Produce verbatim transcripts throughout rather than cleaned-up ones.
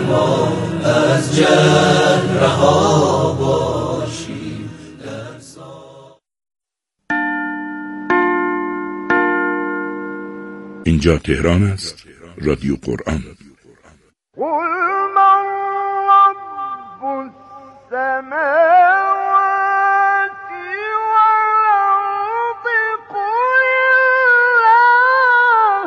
ما از جهل رها باشیم. اینجا تهران است، رادیو قرآن. قل من رب السماوات والأرض قل الله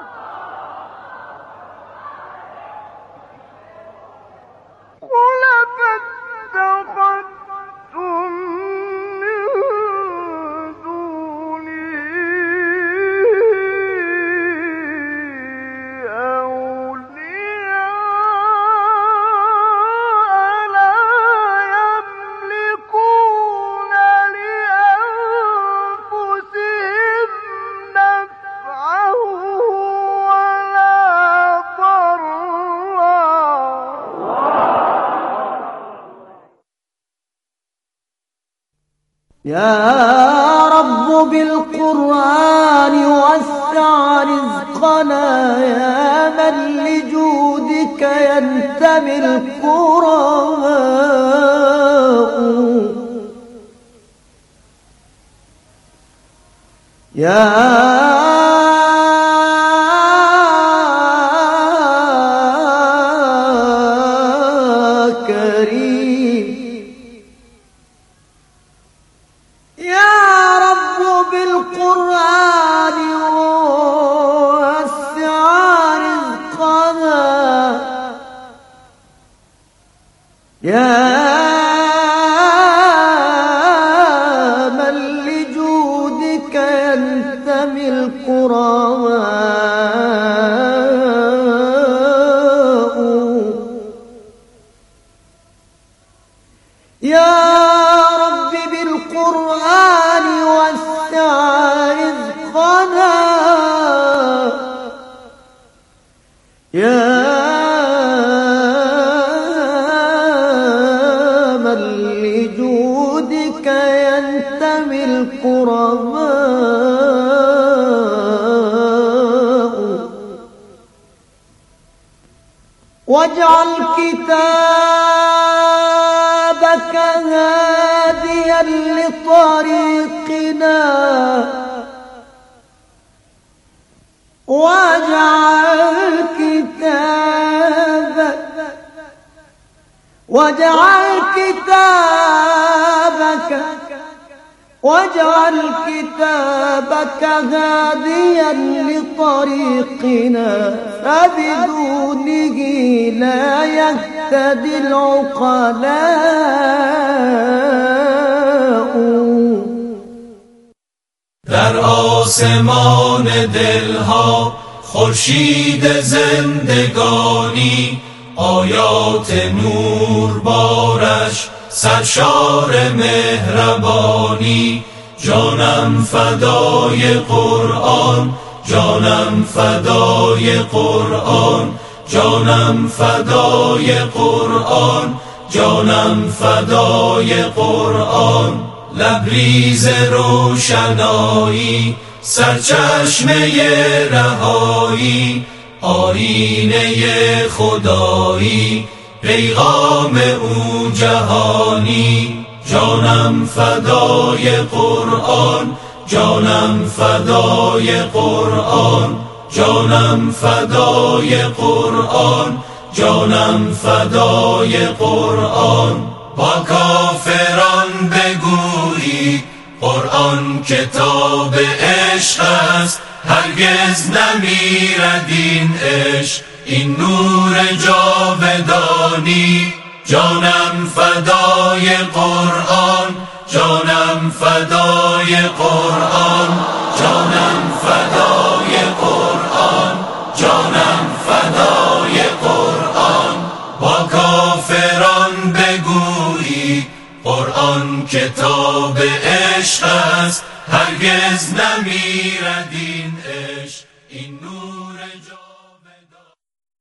قل فاتخذتم من دونه يا رب بالقرآن وسع رزقنا يا من لجودك ينتمي الكرماء يا يا من لجودك ينتمي الكرماء يا رب بالقرآن وسع رزقنا يا ينتمي الكرماء واجعل كتابك هاديا لطريقنا واجعل كتابك واجعل كتابك واجعل كتابك هاديا لطريقنا فبدونه لا يهتدي العقلاء. در آسمان دلها خورشید زندگانی آیات نور بارش سرشار مهربانی. جانم فدای قرآن جانم فدای قرآن جانم فدای قرآن جانم فدای قرآن. لبریز روشنایی سرچشمه رهایی آیینه خدایی پیغام او جهانی. جانم فدای قرآن جانم فدای قرآن جانم فدای قرآن جانم فدای قرآن. با کافران بگویید قرآن کتاب عشق است هرگز نمیرد این عشق این نور جاودانی. جانم فدای قرآن جانم فدای قرآن جانم فدای قرآن جانم فدای قرآن. با کافران بگویید قرآن کتاب عشق است هرگز نمیرد این عشق این نور جاودانی.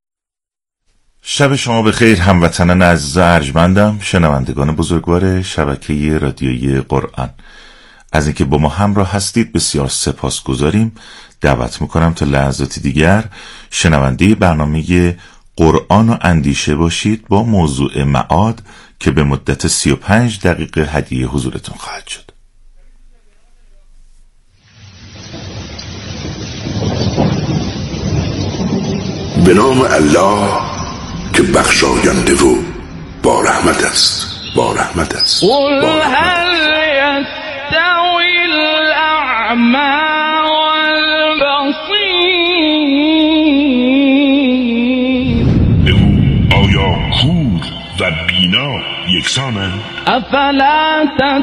شب شما بخیر هموطنان عزیز و ارجمندم، شنوندگان بزرگوار شبکه رادیویی قرآن. از اینکه با ما همراه هستید بسیار سپاسگزاریم. دعوت میکنم تا لحظاتی دیگر شنونده برنامه قرآن و اندیشه باشید با موضوع معاد که به مدت سی و پنج دقیقه هدیه حضورتون خواهد شد. به نام الله که بخشاینده و با رحمت است با رحمت است. قل هل یستوی الاعمی والبصیر، بگو آیا کور و بینا یکسانند؟ افلا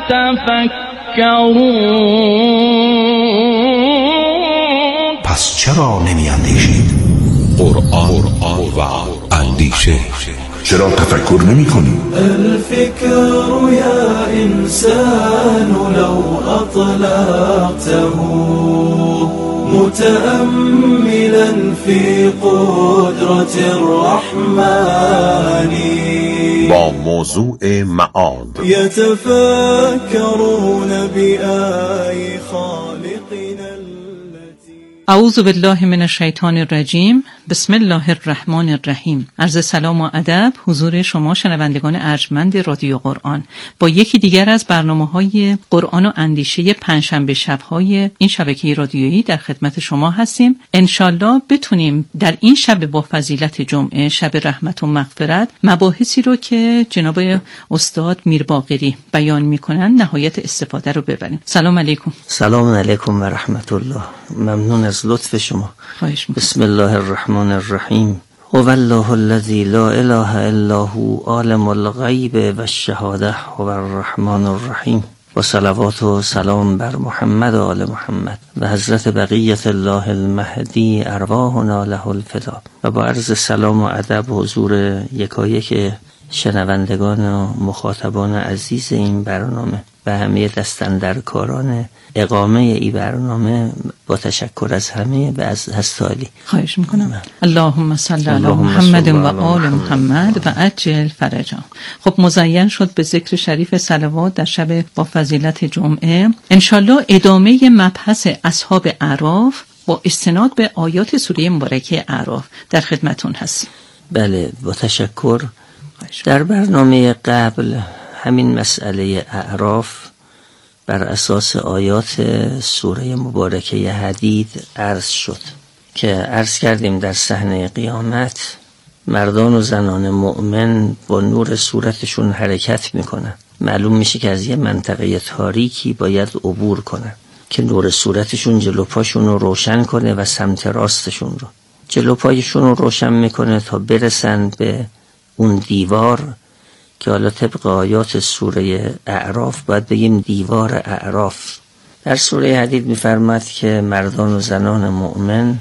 تتفکرون، پس چرا نمی اندیشید؟ قرآن و اندیشه، چرا تفکر نمی کنی؟ الفكر يا إنسان لو أطلقته متأملا في قدرة الرحمن با موضوع معاد يتفكرون بآي خالقنا التي. اعوذ بالله من الشیطان الرجیم. بسم الله الرحمن الرحیم. عرض سلام و ادب حضور شما شنوندگان ارجمند رادیو قرآن. با یکی دیگر از برنامه‌های قرآن و اندیشه پنجشنبه شب‌های این شبکه رادیویی در خدمت شما هستیم. انشالله بتونیم در این شب با فضیلت جمعه، شب رحمت و مغفرت، مباحثی رو که جناب استاد میرباقری بیان میکنن نهایت استفاده رو ببریم. سلام علیکم. سلام علیکم و رحمت الله. ممنون از لطف شما. خواهش می‌کنم. بسم الله الرحمن الرحیم. هو الله الذی لا اله الا هو عالم الغیب و الشهاده هو الرحمن الرحیم. و صلوات و سلام بر محمد و آل محمد و حضرت بقیت الله المهدی ارواحنا له الفدا. و با عرض سلام و ادب حضور یکایک شنوندگان و مخاطبان عزیز این برنامه و همه دستاندرکاران اقامه این برنامه، با تشکر از همه و از هستالی خواهش میکنم. اللهم صل علی محمد و آل محمد و عجل فرجا. خب مزین شد به ذکر شریف صلوات در شب با فضیلت جمعه. انشالله ادامه مبحث اصحاب اعراف با استناد به آیات سوره مبارکه اعراف در خدمتون هستیم. بله، با تشکر. در برنامه قبل همین مسئله اعراف بر اساس آیات سوره مبارکه حدید عرض شد که عرض کردیم در صحنه قیامت مردان و زنان مؤمن با نور صورتشون حرکت میکنن. معلوم میشه که از یه منطقه تاریکی باید عبور کنن که نور صورتشون جلو پاشون رو روشن کنه و سمت راستشون رو جلو پایشون رو روشن میکنه تا برسن به اون دیوار که حالا طبق آیات سوره اعراف باید بگیم دیوار اعراف. در سوره حدید میفرماد که مردان و زنان مؤمن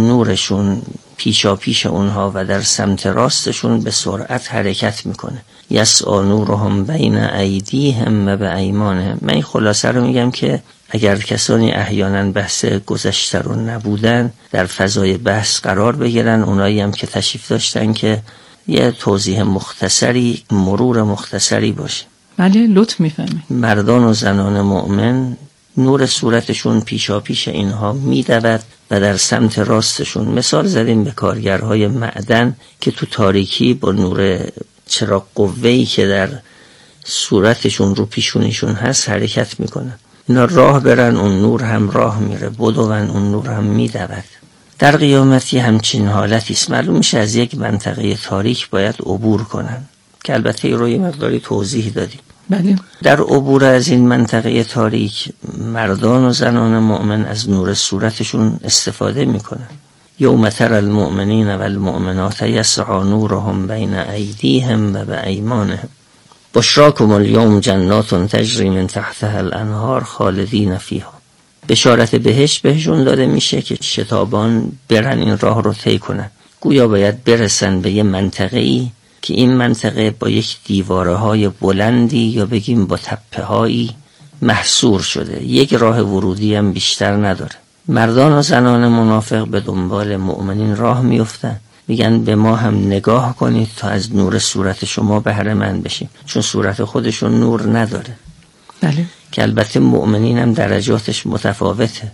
نورشون پیشا پیش اونها و در سمت راستشون به سرعت حرکت میکنه. یسعی نورهم بین ایدیهم و بایمانهم. من این خلاصه رو میگم که اگر کسانی احیانا بحث گذشته رو نبودن در فضای بحث قرار بگیرن، اونایی هم که تشریف داشتن که یه توضیح مختصری، مرور مختصری باشه. بله، لطف می‌فرمایید. مردان و زنان مؤمن نور صورتشون پیشا پیش اینها میدود و در سمت راستشون. مثال زدیم به کارگرهای معدن که تو تاریکی با نور چراغ قوه‌ای که در صورتشون رو پیشونیشون هست حرکت میکنن. اینا راه برن، اون نور هم راه میره، بدون اون نور هم میدود. در قیامتی همچین حالتی است. معلوم میشه از یک منطقه تاریک باید عبور کنن که البته روی مقداری توضیح دادیم. بله. در عبور از این منطقه تاریک مردان و زنان مؤمن از نور صورتشون استفاده میکنن. یوم تری المؤمنین و المؤمنات یسعی نورهم بین ایدیهم و بایمانهم بشراکم اليوم جنات تجری من تحتها الانهار خالدین فیها. بشارت بهشت بهشون داده میشه که شتابان برن این راه رو طی کنن. گویا باید برسن به یه منطقه‌ای که این منطقه با یک دیواره های بلندی یا بگیم با تپه هایی محصور شده، یک راه ورودی هم بیشتر نداره. مردان و زنان منافق به دنبال مؤمنین راه میفتن، میگن به ما هم نگاه کنید تا از نور صورت شما بهره مند بشیم، چون صورت خودشون نور نداره. بله. که البته مؤمنین هم درجاتش متفاوته.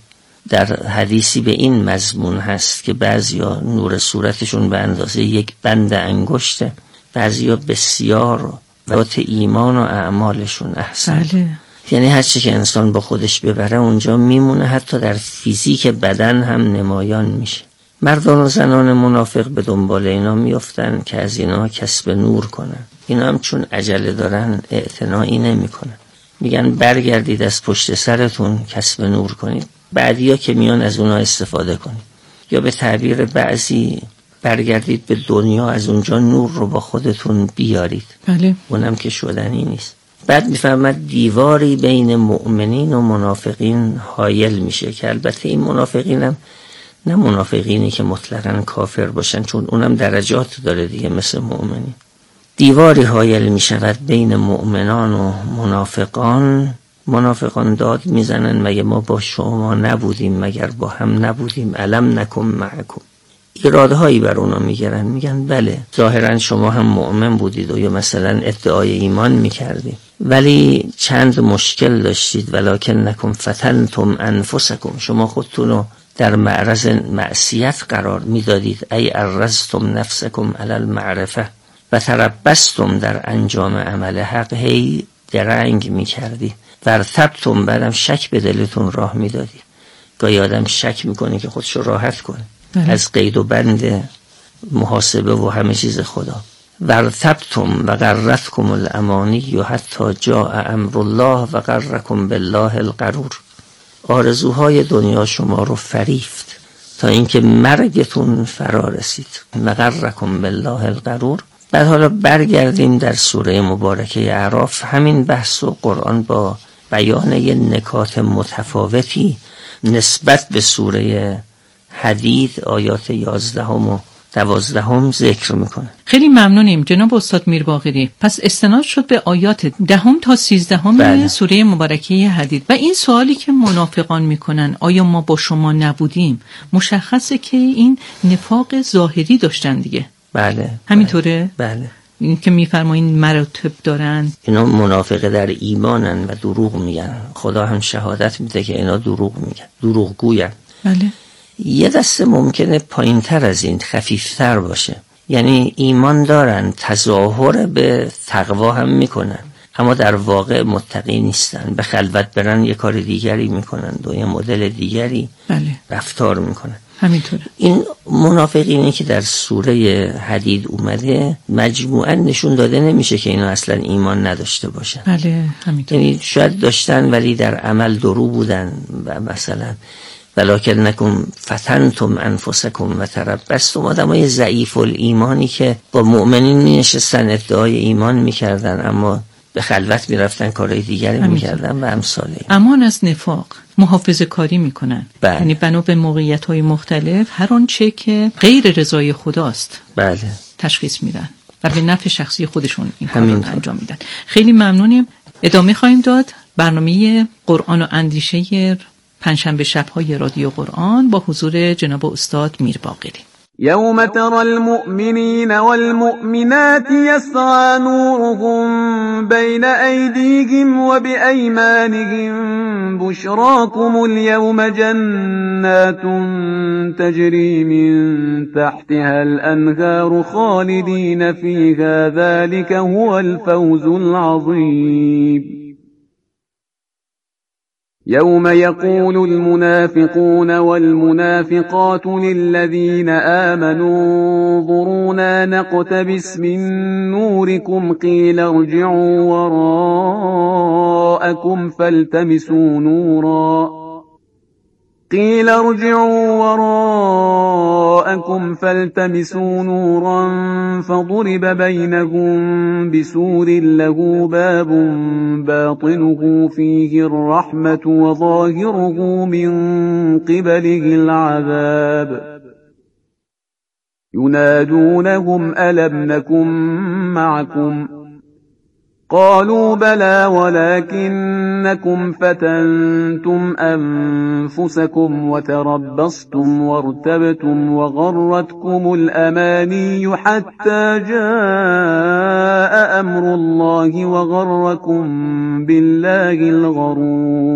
در حدیثی به این مضمون هست که بعضیا نور صورتشون به اندازه یک بند انگشته، بعضیا بسیار ذات ایمان و اعمالشون احسن. بله. یعنی هر چی که انسان با خودش ببره اونجا میمونه، حتی در فیزیک بدن هم نمایان میشه. مردان و زنان منافق به دنبال اینا میافتن که از اینا کسب نور کنن. اینا هم چون عجله دارن اعتنایی نمی کنن، میگن برگردید از پشت سرتون کسب نور کنید، بعدیا که میان از اونا استفاده کنید. یا به تعبیر بعضی برگردید به دنیا، از اونجا نور رو با خودتون بیارید. بله. اونم که شدنی نیست. بعد میفهمد دیواری بین مؤمنین و منافقین حایل میشه، که البته این منافقین هم نه منافقینی که مطلقاً کافر باشن، چون اونم درجات داره دیگه مثل مؤمنین. دیواری حایل میشود بین مؤمنان و منافقان. منافقان داد میزنن مگه ما با شما نبودیم، مگر با هم نبودیم، علم نکن معکم. ایرادهایی بر اونا میگیرن، میگن بله ظاهرا شما هم مؤمن بودید و یا مثلا ادعای ایمان میکردید، ولی چند مشکل داشتید. ولکن نکن فتنتم انفسکم، شما خودتون رو در معرض معصیت قرار میدادید. ای ارزتم نفسکم علی المعرفه و تربستم در انجام عمل حق، هی درنگ میکردید. ورتبتم، بعدم شک به دلتون راه میدادید. گاهی آدم شک میکنه که خودشو راحت کنه بله. از قید و بند محاسبه و همه چیز خدا. ورتبتم و غرتکم الامانی و حتی جاء امر الله و غرکم بالله الغرور. آرزوهای دنیا شما رو فریفت تا اینکه مرگتون فرا رسید. و غرکم بالله الغرور. بعد حالا برگردیم در سوره مبارکه اعراف. همین بحث و قرآن با بیان یه نکات متفاوتی نسبت به سوره حدید آیات یازدهم و دوازدهم ذکر میکنه. خیلی ممنونیم جناب استاد میرباقری. پس استناد شد به آیات دهم تا سیزدهم بله. سوره مبارکه حدید. و این سوالی که منافقان میکنن آیا ما با شما نبودیم، مشخصه که این نفاق ظاهری داشتن دیگه. بله. همینطوره؟ بله. این که میفرمایین مراتب دارن، اینا منافقه در ایمانن و دروغ میگن. خدا هم شهادت میده که اینا دروغ میگن، دروغ گوین. بله. یه دسته ممکنه پایین تر از این، خفیفتر باشه. یعنی ایمان دارن، تظاهر به تقوا هم میکنن، اما در واقع متقی نیستن. به خلوت برن یه کار دیگری میکنن و یه مدل دیگری بله. رفتار میکنن. همینطوره. این منافقینی که در سوره حدید اومده مجموعاً نشون داده نمیشه که اینا اصلا ایمان نداشته باشن. بله همینطوره. یعنی شاید داشتن ولی در عمل درو بودن. و مثلا ولکن نکن فتنتم انفسکم و تربستم، آدمای ضعیف الایمانی که با مؤمنین می نشستن ادعای ایمان میکردن اما به خلوت میرفتن کارهای دیگری میکردن و امثال این. امان از نفاق، محافظه کاری میکنن. بله. یعنی بنا به موقعیت های مختلف هر آنچه که غیر رضای خداست بله. تشخیص میدن و به نفع شخصی خودشون این کار رو انجام میدن. خیلی ممنونیم. ادامه خواهیم داد برنامه قرآن و اندیشه پنجشنبه شب‌های رادیو قرآن با حضور جناب استاد میرباقری. يوم ترى المؤمنين والمؤمنات يسعى نورهم بين أيديهم وبأيمانهم بشراكم اليوم جنات تجري من تحتها الأنهار خالدين فيها ذلك هو الفوز العظيم. يوم يقول المنافقون والمنافقات للذين آمنوا انظرونا نقتبس من نوركم قيل ارجعوا وراءكم فالتمسوا نورا قيل ارجعوا وراءكم فالتمسوا نورا فضرب بينهم بسور له باب باطنه فيه الرحمة وظاهره من قبله العذاب ينادونهم ألم نكن معكم قالوا بلى ولكنكم فتنتم أنفسكم وتربصتم وارتبتم وغرتكم الأماني حتى جاء أمر الله وغركم بالله الغرور.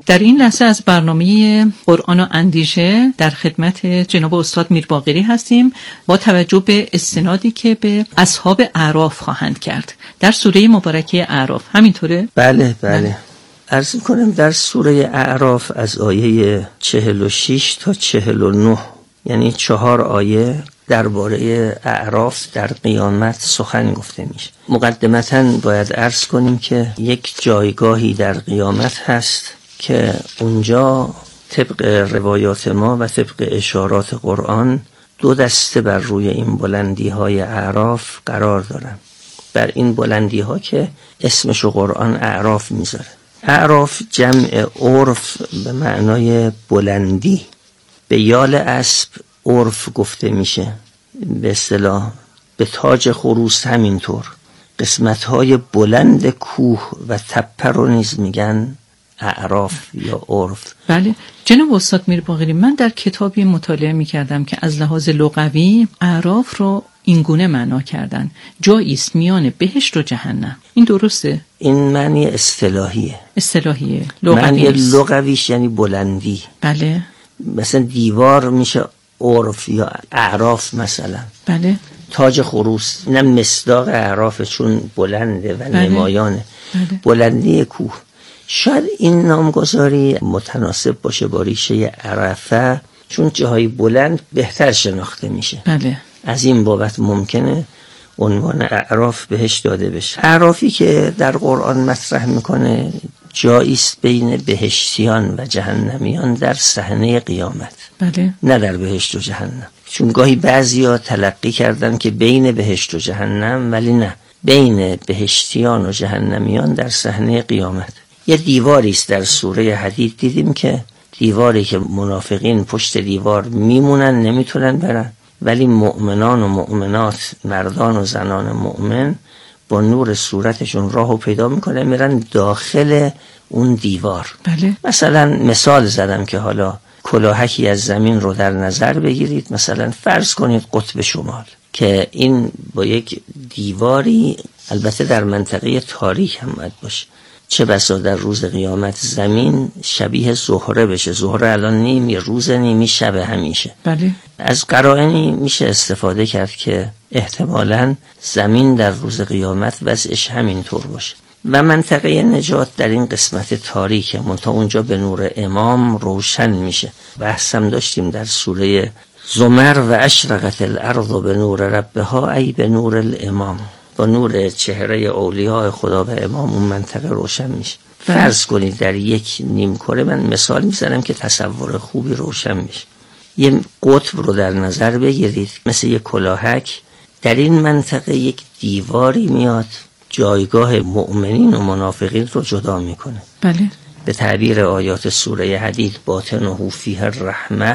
در این لحظه از برنامه قرآن و اندیشه در خدمت جناب استاد میرباقری هستیم با توجه به استنادی که به اصحاب اعراف خواهند کرد در سوره مبارکه اعراف. همینطوره؟ بله بله. عرض کنم در سوره اعراف از آیه چهل و شش تا چهل و نه، یعنی چهار آیه درباره اعراف در قیامت سخن گفته میشه. مقدمتاً باید عرض کنیم که یک جایگاهی در قیامت هست که اونجا طبق روایات ما و طبق اشارات قرآن دو دسته بر روی این بلندی های اعراف قرار دارن. بر این بلندی ها که اسمشو قرآن اعراف میذاره. اعراف جمع عرف به معنای بلندی، به یال اسب عرف گفته میشه، به اصطلاح به تاج خروس همینطور. قسمت های بلند کوه و تپه رو نیز میگن اعراف یا عرف. بله جناب استاد میرباقری، من در کتابی مطالعه میکردم که از لحاظ لغوی اعراف رو این گونه معنا کردن: جایی است میان بهشت و جهنم. این درسته؟ این معنی اصطلاحیه. اصطلاحیه. لغوی معنی لغویش یعنی بلندی. بله. مثلا دیوار میشه عرف یا اعراف مثلا. بله. تاج خروس اینم مصداق اعراف چون بلنده و بله. نمایانه. بله. بلندی کوه. شاید این نامگذاری متناسب باشه با ریشه عرفه، چون جاهای بلند بهتر شناخته میشه. بله. از این بابت ممکنه عنوان اعراف بهش داده بشه. اعرافی که در قرآن مطرح میکنه جایی است بین بهشتیان و جهنمیان در صحنه قیامت. بله. نه در بهشت و جهنم، چون گاهی بعضیا تلقی کردن که بین بهشت و جهنم، ولی نه، بین بهشتیان و جهنمیان در صحنه قیامت. یه دیواری است در سوره حدید دیدیم که دیواری که منافقین پشت دیوار میمونن، نمیتونن برن، ولی مؤمنان و مؤمنات، مردان و زنان مؤمن با نور صورتشون راهو پیدا میکنن، میرن داخل اون دیوار. بله. مثلا مثال زدم که حالا کلاهکی از زمین رو در نظر بگیرید، مثلا فرض کنید قطب شمال، که این با یک دیواری، البته در منطقه تاریک هم باید باشه، چه بسا در روز قیامت زمین شبیه زهره بشه. زهره الان نیمی روز نیمی شب همیشه. بله. از قرائنی میشه استفاده کرد که احتمالاً زمین در روز قیامت وضعش همین طور باشه و منطقه نجات در این قسمت تاریکه، منتها اونجا به نور امام روشن میشه. بحثم داشتیم در سوره زمر: و اشرقت الارض به نور ربها ای به نور الامام. با نور چهره اولیاء خدا و امام اون منطقه روشن میشه. فرض کنید در یک نیم کره، من مثال میزنم که تصور خوبی روشن میشه، یه قطب رو در نظر بگیرید مثل یک کلاهک. در این منطقه یک دیواری میاد جایگاه مؤمنین و منافقین رو جدا میکنه. بله. به تعبیر آیات سوره حدید: باطنه فیه الرحمه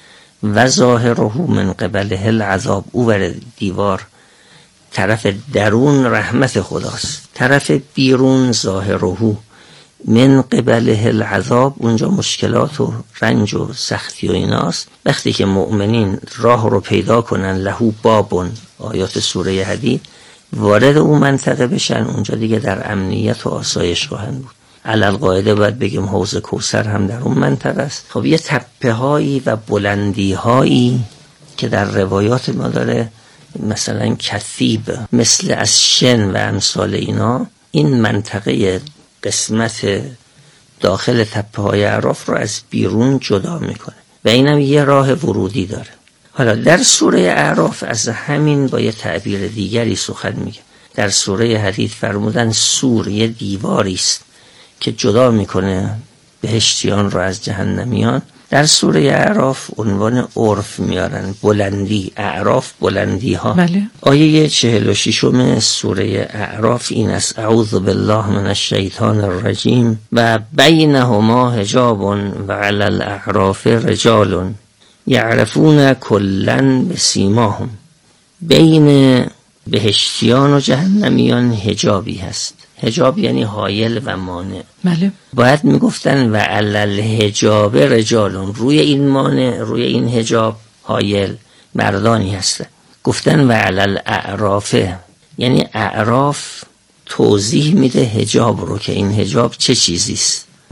و ظاهره من قبله العذاب. او بر دیوار طرف درون رحمت خداست، طرف بیرون ظاهره من قبله العذاب، اونجا مشکلات و رنج و سختی و ایناست. وقتی که مؤمنین راه رو پیدا کنن، لهو بابون، آیات سوره حدید، وارد اون منطقه بشن، اونجا دیگه در امنیت و آسایش خواهند بود. علل قاعده باید بگیم حوض کوثر هم در اون منطقه است. خب یه تپه هایی و بلندی هایی که در روایات ما داره، مثلا کثیب، مثل از شن و امثال اینا، این منطقه قسمت داخل تپه های اعراف رو از بیرون جدا میکنه و اینم یه راه ورودی داره. حالا در سوره اعراف از همین با یه تعبیر دیگری سخن میگه. در سوره حدید فرمودن سور یه دیواری است که جدا میکنه بهشتیان رو از جهنمیان. در سوره اعراف عنوان عرف میارن، بلندی. اعراف بلندی ها. بله. آیه چهل و ششم سوره اعراف این است: اعوذ بالله من الشیطان الرجیم و بینهما حجاب و علی الاعراف رجال یعرفون کلا بسیماهم. بین بهشتیان و جهنمیان حجابی هست. حجاب یعنی حایل و مانع. بله. باید میگفتن و علل حجاب رجالون، روی این مانع، روی این حجاب حایل مردانی هستن. گفتن و علل اعرافه، یعنی اعراف توضیح میده حجاب رو، که این حجاب چه چیزیست.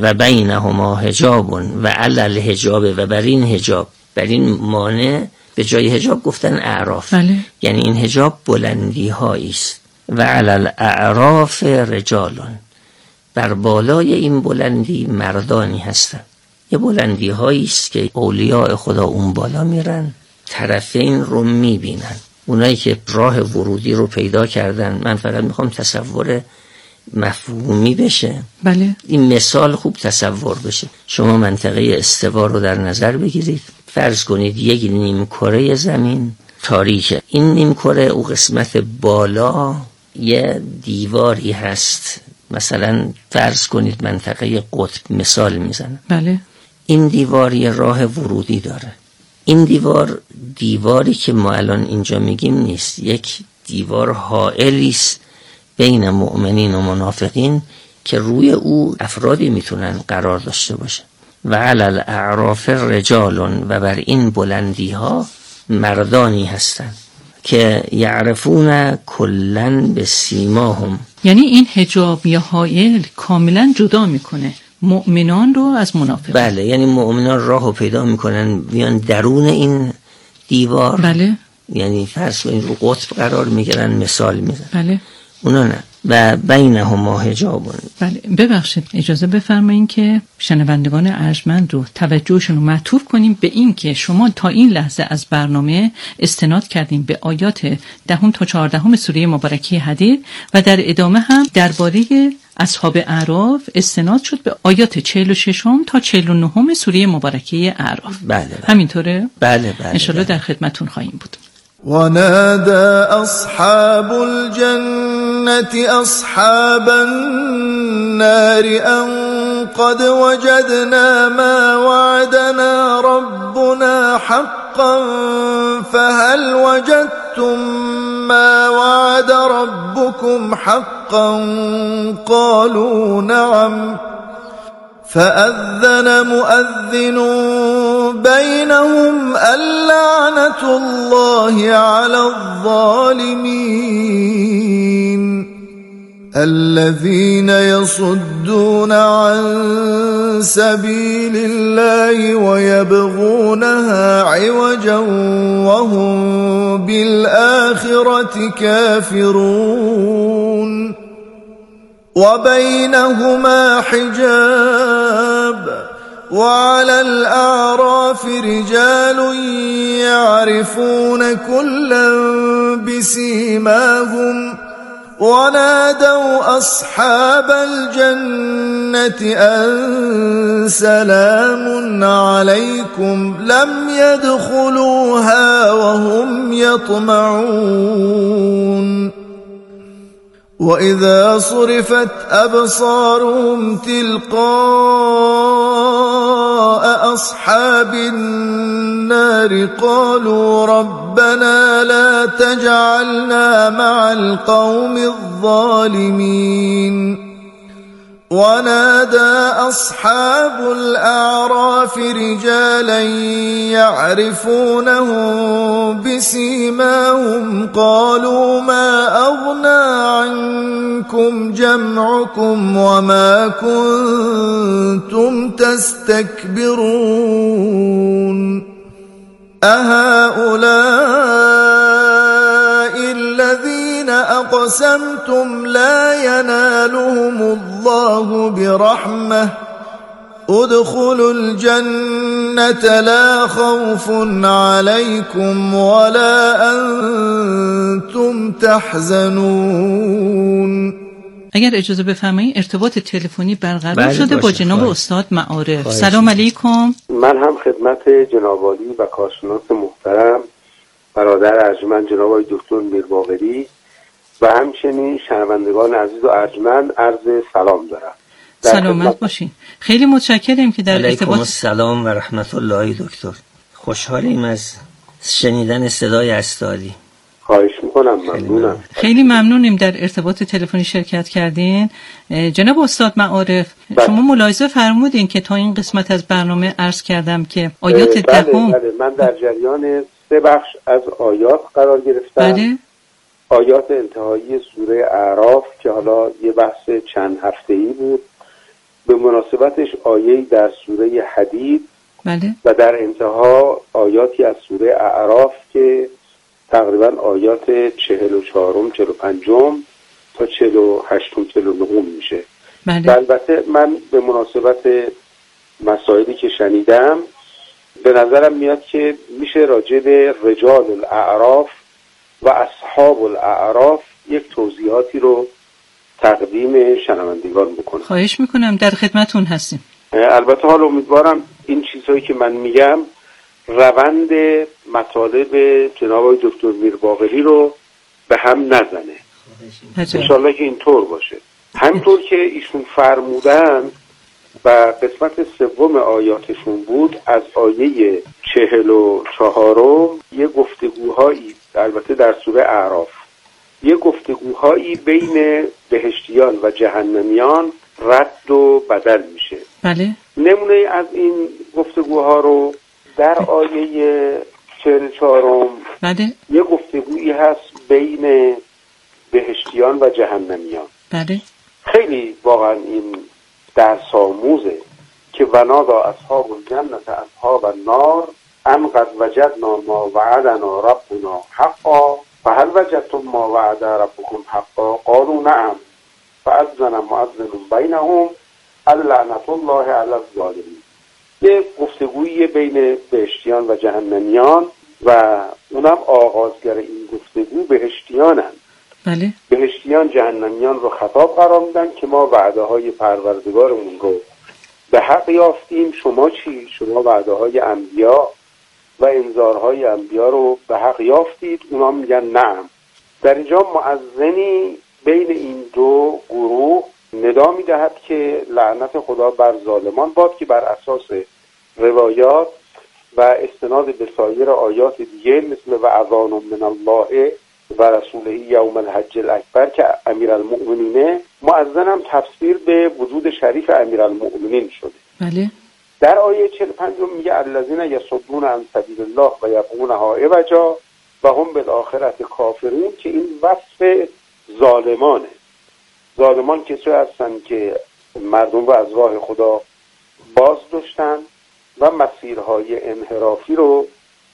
و بینهما حجاب و علی الحجاب و بر این حجاب، بر این مانع به جای حجاب گفتن اعراف. بله. یعنی این حجاب بلندی هایی است. و علی الاعراف رجالون، بر بالای این بلندی مردانی هستند. یه بلندی هایی است که اولیاء خدا اون بالا میرن، طرفین رو میبینن. اونایی که راه ورودی رو پیدا کردن، من فقط میخوام تصور مفهومی بشه. بله. این مثال خوب تصور بشه. شما منطقه استوا رو در نظر بگیرید. فرض کنید یک نیم کره زمین تاریکه. این نیم کره او قسمت بالا یه دیواری هست. مثلا فرض کنید منطقه قطب مثال میزنم. بله. این دیواری راه ورودی داره. این دیوار دیواری که ما الان اینجا میگیم نیست، یک دیوار حائلی است بین مؤمنین و منافقین که روی او افرادی میتونن قرار داشته باشه. و علی الاعراف رجالون، و بر این بلندی ها مردانی هستند که یعرفون کلن به سیماهم. یعنی این حجاب یا حائل کاملا جدا میکنه مؤمنان رو از منافقین. بله، یعنی مؤمنان راهو پیدا میکنن بیان درون این دیوار. بله. یعنی فرض کنید رو قطب قرار میگیرن، مثال میزنن. بله. اونا نه. و بینهما حجابون. بله. ببخشید اجازه بفرمایید که شنوندگان ارجمند رو توجهشون رو معطوف کنیم به این که شما تا این لحظه از برنامه استناد کردیم به آیات دهم تا چهاردهم سوره مبارکه حدید و در ادامه هم درباره اصحاب اعراف استناد شد به آیات چهل و شش تا چهل و نه سوره مبارکه اعراف. بله, بله. همینطوره؟ بله بله. انشالله بله. در خدمتون خواهیم بود. ونادى أصحاب الجنة أصحاب النار أن قد وجدنا ما وعدنا ربنا حقا فهل وجدتم ما وعد ربكم حقا قالوا نعم فأذن مؤذن بينهم اللعنة الله على الظالمين الذين يصدون عن سبيل الله ويبغونها عوجا وهم بالآخرة كافرون وبينهما حجاب وعلى الأعراف رجال يعرفون كلا بسيماهم ونادوا أصحاب الجنة أن سلام عليكم لم يدخلوها وهم يطمعون وإذا صرفت أبصارهم تلقاء أصحاب النار قالوا ربنا لا تجعلنا مع القوم الظالمين ونادى أصحاب الأعراف رجالا يعرفونهم بسيماهم قالوا ما أغنى عنكم جمعكم وما كنتم تستكبرون أهؤلاء الذين أقسمتم لا ينالهم الله برحمة ادخلوا الجنة لا خوف عليكم ولا أنتم تحزنون. اگر اجازه بفرمایید ارتباط تلفنی برقرار شده با جناب استاد معارف. سلام علیکم. من هم خدمت جناب عالی و کارشناس محترم برادر ارجمند جناب آقای دکتر میرباقری و همچنین شنوندگان عزیز و ارجمند عرض سلام دارم. سلامت باشین. خیلی متشکرم که در ارتباط. السلام و رحمت الله دکتر. خوشحالیم از شنیدن صدای استادی. خواهش میکنم، ممنونم. خیلی ممنونیم در ارتباط تلفنی شرکت کردین. جناب استاد معارف، بله. شما ملاحظه فرمودین که تا این قسمت از برنامه عرض کردم که آیات بله، دهم بله. من در جریان سه بخش از آیات قرار گرفتم. بله. آیات انتهایی سوره اعراف که حالا یه بحث چند هفته‌ای بود به مناسبتش آیه‌ای در سوره حدید بله. و در انتها آیاتی از سوره اعراف که تقریبا آیات چهل و چهارم، چهل و پنجم تا چهل و هشتم، چهل و نهم میشه. بله. البته من به مناسبت مسائلی که شنیدم به نظرم میاد که میشه راجع به رجال الاعراف و اصحاب الاعراف یک توضیحاتی رو تقدیم شنوندگان بکنم. خواهش میکنم، در خدمتون هستیم. البته حالا امیدوارم این چیزهایی که من میگم روند مطالب جناب دکتر میرباقری رو به هم نزنه. انشالله که اینطور باشه. همینطور که ایشون فرمودن و قسمت سوم آیاتشون بود، از آیه چهل و چهارم یه گفتگوهایی، البته در سوره اعراف، یه گفتگوهایی بین بهشتیان و جهنمیان رد و بدل میشه. بله. نمونه از این گفتگوها رو در آیه چهل و چهارم بله. یه گفتگویی هست بین بهشتیان و جهنمیان. بله. خیلی واقعا این درس آموزه که ونادا اصحاب الجنت اصحاب النار ان قد وجدنا ما وعدنا ربنا حقا فهل وجدتم ما وعد ربكم حقا قالوا نعم فأذن مؤذن بینهم اللعنة الله علی الظالمین. یه گفتگویی بین بهشتیان و جهنمیان و اونم آغازگر این گفتگو بهشتیانن. بله. بهشتیان جهنمیان رو خطاب قرار میدن که ما وعده های پروردگارمون رو به حق یافتیم، شما چی؟ شما وعده های انبیا و انذارهای انبیا رو به حق یافتید؟ اونا میگن نعم. در اینجا مؤذنی بین این دو گروه ندا میدهد که لعنت خدا بر ظالمان باد، که بر اساس روایات و استناد به سایر آیات دیگه مثل و اذان من الله و رسوله یوم الحج الاکبر که امیرالمؤمنینه، مؤذن هم تفسیر به وجود شریف امیرالمؤمنین شده. بله. در آیه چهل و پنج میگه الذین یصدون عن سبیل الله و یبغونها عوجا و هم بالآخرة کافرون، که این وصف ظالمانه. ظالمان کسی هستن که مردم رو از راه خدا باز داشتن و مسیرهای انحرافی رو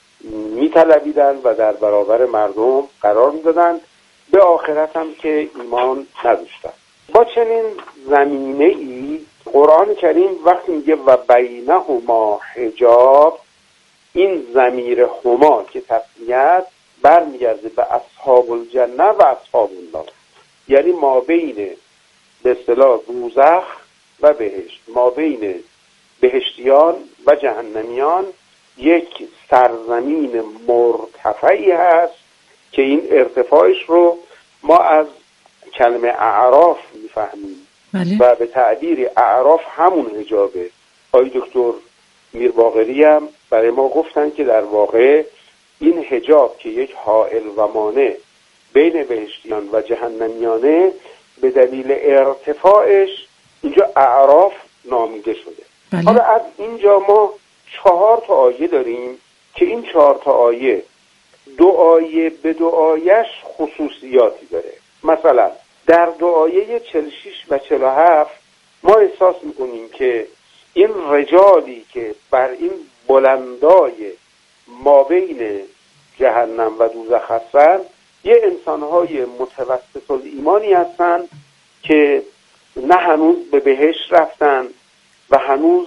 میطلبیدن و در برابر مردم قرار میدادن، به آخرت هم که ایمان نداشتن. با چنین زمینه ای قرآن کریم وقتی میگه و بینهما حجاب، این ضمیر هما که تسنیت برمیگرده به اصحاب الجنه و اصحاب النار، یعنی ما بین به اصطلاح دوزخ و بهشت، ما بین بهشتیان و جهنمیان یک سرزمین مرتفعی هست که این ارتفاعش رو ما از کلمه اعراف میفهمیم. بله. و به تعبیر اعراف همون حجابه. آقای دکتر میرباقری هم برای ما گفتن که در واقع این حجاب که یک حائل و مانع بین بهشتیان و جهنمیانه، به دلیل ارتفاعش اینجا اعراف نامیده شده. بله. حالا از اینجا ما چهار تا آیه داریم که این چهار تا آیه دو آیه به دو آیهش خصوصیاتی داره. مثلا در دو آیه چهل و شش و چهل و هفت ما احساس میکنیم که این رجالی که بر این بلندای ما بین جهنم و دوزخ هستن یه انسانهای متوسط الایمانی هستن که نه هنوز به بهشت رفتن و هنوز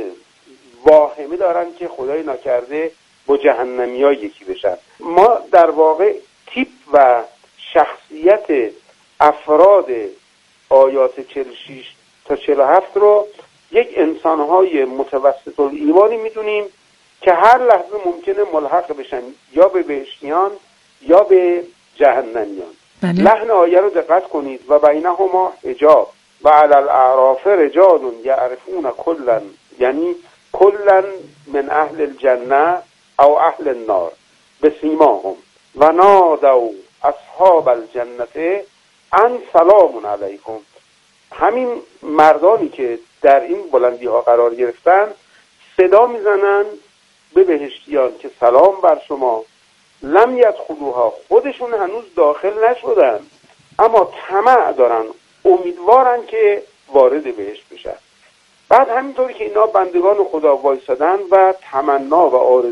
واهمه دارن که خدای نکرده با جهنمی ها یکی بشن. ما در واقع تیپ و شخصیت افراد آیات چهل و شش تا چهل و هفت رو یک انسانهای متوسط الایمانی میدونیم که هر لحظه ممکنه ملحق بشن یا به بهشتیان یا به جهنمیان. بله. لحن آیه رو دقت کنید و بینهما حجاب و علی الاعراف رجال یعرفون کلا، یعنی کلا من اهل الجنه او اهل النار بسیماهم و نادوا اصحاب الجنه ان سلام علیکم. همین مردانی که در این بلندی ها قرار گرفتن صدا میزنن به بهشتیان که سلام بر شما، لم یدخلوها، خودشون هنوز داخل نشدن اما طمع دارن، امیدوارن که وارد بهشت بشن. بعد همینطوری که اینا بندگان خدا وایسادن و تمنا و آرزو